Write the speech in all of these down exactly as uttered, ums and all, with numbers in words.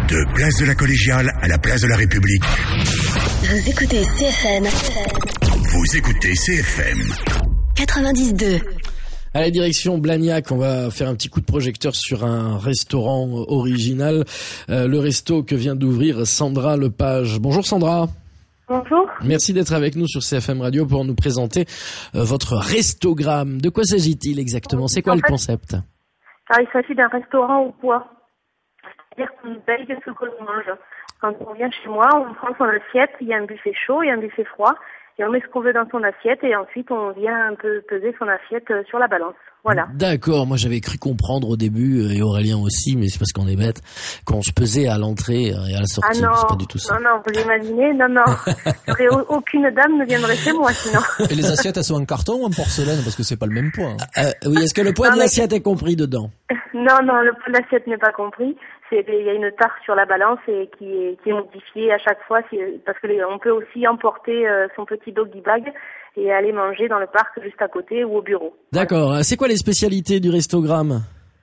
De Place de la Collégiale à la Place de la République. Vous écoutez C F M. Vous écoutez C F M. quatre-vingt-dix deux. À la direction Blagnac, on va faire un petit coup de projecteur sur un restaurant original, euh, le resto que vient d'ouvrir Sandra Lepage. Bonjour Sandra. Bonjour. Merci d'être avec nous sur C F M Radio pour nous présenter euh, votre restogramme. De quoi s'agit-il exactement? C'est quoi en le fait, concept? Alors, il s'agit d'un restaurant au poids. C'est-à-dire qu'on paye ce que l'on mange. Quand on vient chez moi, on prend son assiette, il y a un buffet chaud et un buffet froid. Et on met ce qu'on veut dans son assiette et ensuite on vient un peu peser son assiette sur la balance. Voilà. D'accord, moi j'avais cru comprendre au début, et Aurélien aussi, mais c'est parce qu'on est bête, qu'on se pesait à l'entrée et à la sortie. Ah non, c'est pas du tout ça. non, non, vous l'imaginez, non, non. J'aurais aucune dame ne viendrait chez moi sinon. Et les assiettes, elles sont en carton ou en porcelaine? Parce que c'est pas le même poids. Hein. Euh, oui, est-ce que le poids non, de mais... l'assiette est compris dedans? Non, non, le poids de l'assiette n'est pas compris. C'est, il y a une tarte sur la balance et qui est, qui est modifiée à chaque fois, parce que les, on peut aussi emporter euh, son petit doggy bag et aller manger dans le parc juste à côté ou au bureau. D'accord. C'est quoi les spécialités du restogramme?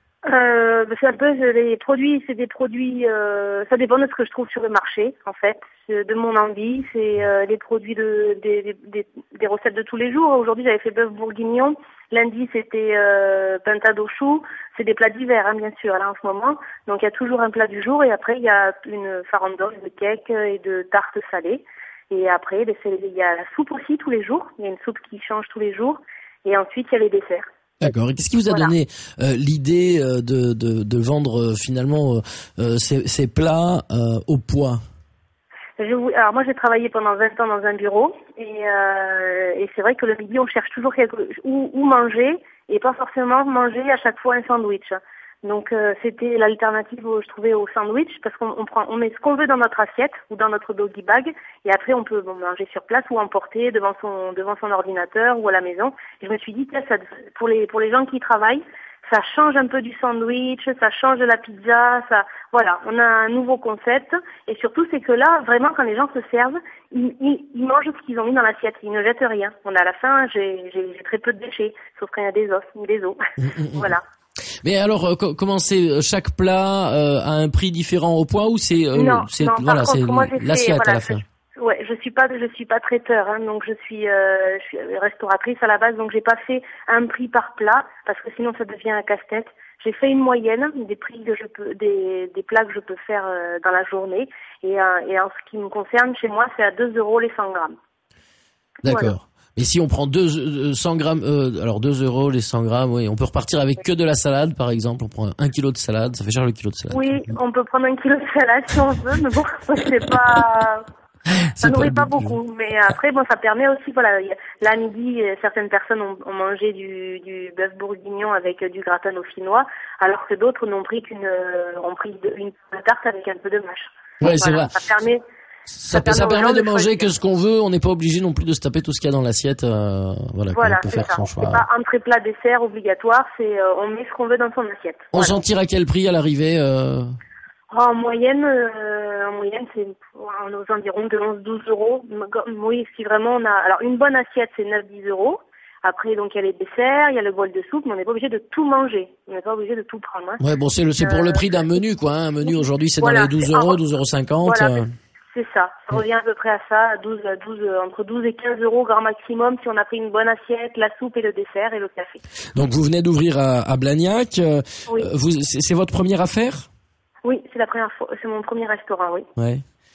Euh, c'est un peu les produits, c'est des produits, euh, ça dépend de ce que je trouve sur le marché, en fait, c'est de mon envie. C'est euh, les produits de des, des, des recettes de tous les jours. Aujourd'hui, j'avais fait bœuf bourguignon. Lundi, c'était euh, pintade au chou. C'est des plats d'hiver, hein, bien sûr, là en ce moment. Donc, il y a toujours un plat du jour et après, il y a une farandole de cake et de tartes salées. Et après, il y a la soupe aussi tous les jours. Il y a une soupe qui change tous les jours. Et ensuite, il y a les desserts. D'accord. Et qu'est-ce qui vous a voilà. donné euh, l'idée euh, de, de, de vendre euh, finalement euh, ces, ces plats euh, au poids? Je, alors moi, j'ai travaillé pendant vingt ans dans un bureau. Et, euh, et c'est vrai que le midi, on cherche toujours quelque, où, où manger et pas forcément manger à chaque fois un sandwich. Donc euh, c'était l'alternative où je trouvais au sandwich parce qu'on on prend, on met ce qu'on veut dans notre assiette ou dans notre doggy bag et après on peut bon, manger sur place ou emporter devant son devant son ordinateur ou à la maison. Et je me suis dit tiens, ça, pour les pour les gens qui travaillent, ça change un peu du sandwich, ça change de la pizza, ça voilà, on a un nouveau concept et surtout c'est que là vraiment quand les gens se servent, ils, ils, ils mangent ce qu'ils ont mis dans l'assiette, ils ne jettent rien. On a à la fin, j'ai j'ai, j'ai très peu de déchets, sauf quand il y a des os ou des os. Voilà. Mais alors, euh, comment c'est chaque plat euh, a un prix différent au poids ou c'est euh, non, c'est non, voilà, contre, c'est moi, l'assiette voilà, à la fin. Je, ouais, je suis pas je suis pas traiteur hein, donc je suis euh, je suis restauratrice à la base donc j'ai pas fait un prix par plat parce que sinon ça devient un casse-tête. J'ai fait une moyenne des prix que je peux des des plats que je peux faire euh, dans la journée et euh, et en ce qui me concerne chez moi c'est à deux euros les cent grammes. D'accord. Voilà. Et si on prend deux, cent grammes, euh, alors deux euros les cent grammes, oui, on peut repartir avec que de la salade, par exemple. On prend un kilo de salade, ça fait cher le kilo de salade. Oui, on peut prendre un kilo de salade si on veut, mais bon, c'est pas, ça nourrit pas beaucoup. Mais après, bon, ça permet aussi, voilà, là, à midi, certaines personnes ont, ont mangé du, du bœuf bourguignon avec du gratin dauphinois, alors que d'autres n'ont pris qu'une, ont pris une tarte avec un peu de mâche. Ouais, voilà, c'est vrai. Ça permet, Ça, ça, ça permet de manger que ce qu'on veut, on n'est pas obligé non plus de se taper tout ce qu'il y a dans l'assiette, euh, voilà, voilà on peut faire ça. son choix. C'est pas entrée plat dessert obligatoire, c'est euh, on met ce qu'on veut dans son assiette. On voilà. s'en tire à quel prix à l'arrivée euh... En moyenne, euh, en moyenne, c'est aux environs de onze à douze euros. Oui, si vraiment on a, alors une bonne assiette, c'est neuf à dix euros. Après, donc, il y a les desserts, il y a le bol de soupe, mais on n'est pas obligé de tout manger. On n'est pas obligé de tout prendre, hein. Ouais, bon, c'est le, c'est pour euh, le prix d'un menu, quoi, hein. Un menu aujourd'hui, c'est voilà, dans les douze euros, douze euros cinquante. Voilà, euh... c'est ça. Ça revient à peu près à ça, douze, douze, entre douze et quinze euros grand maximum si on a pris une bonne assiette, la soupe et le dessert et le café. Donc, vous venez d'ouvrir à, à Blagnac. Euh, oui. Vous, c'est, c'est votre première affaire? Oui, c'est la première fois, c'est mon premier restaurant, oui. Ouais.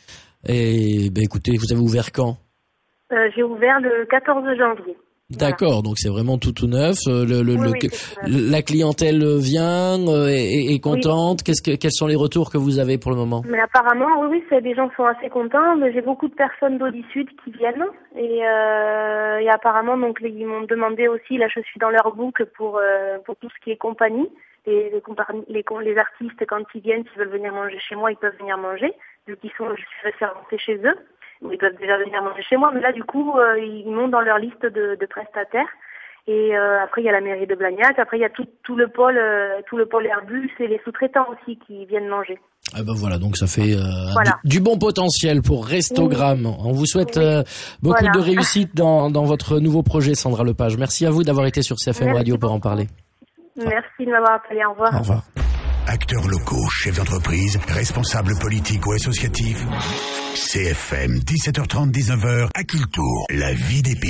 Et, ben, écoutez, vous avez ouvert quand? Euh, j'ai ouvert le quatorze janvier. D'accord, voilà. Donc c'est vraiment tout tout neuf. Le, le, oui, le, oui, la clientèle vient euh, et est contente. Oui. Qu'est-ce que, quels sont les retours que vous avez pour le moment? Mais apparemment, oui, oui, c'est, les gens sont assez contents. Mais j'ai beaucoup de personnes d'Audi Sud qui viennent et, euh, et apparemment, donc les, ils m'ont demandé aussi. Là, je suis dans leur book pour euh, pour tout ce qui est compagnie. Les, les, les, les artistes, quand ils viennent, s'ils veulent venir manger chez moi, ils peuvent venir manger. Vu qu'ils sont, je suis référencée chez eux. Ils peuvent déjà venir manger chez moi, mais là, du coup, euh, ils montent dans leur liste de, de prestataires. Et euh, après, il y a la mairie de Blagnac. Après, il y a tout, tout le pôle, euh, tout le pôle Airbus et les sous-traitants aussi qui viennent manger. Ah ben voilà, donc ça fait euh, voilà. du, du bon potentiel pour Restogramme. Oui. On vous souhaite oui. euh, beaucoup voilà. de réussite dans, dans votre nouveau projet, Sandra Lepage. Merci à vous d'avoir été sur C F M Merci Radio beaucoup. Pour en parler. Merci de m'avoir appelé. Au revoir. Au revoir. acteurs locaux, chefs d'entreprise, responsables politiques ou associatifs. C F M, dix-sept heures trente, dix-neuf heures, à Cultour, la vie des pays.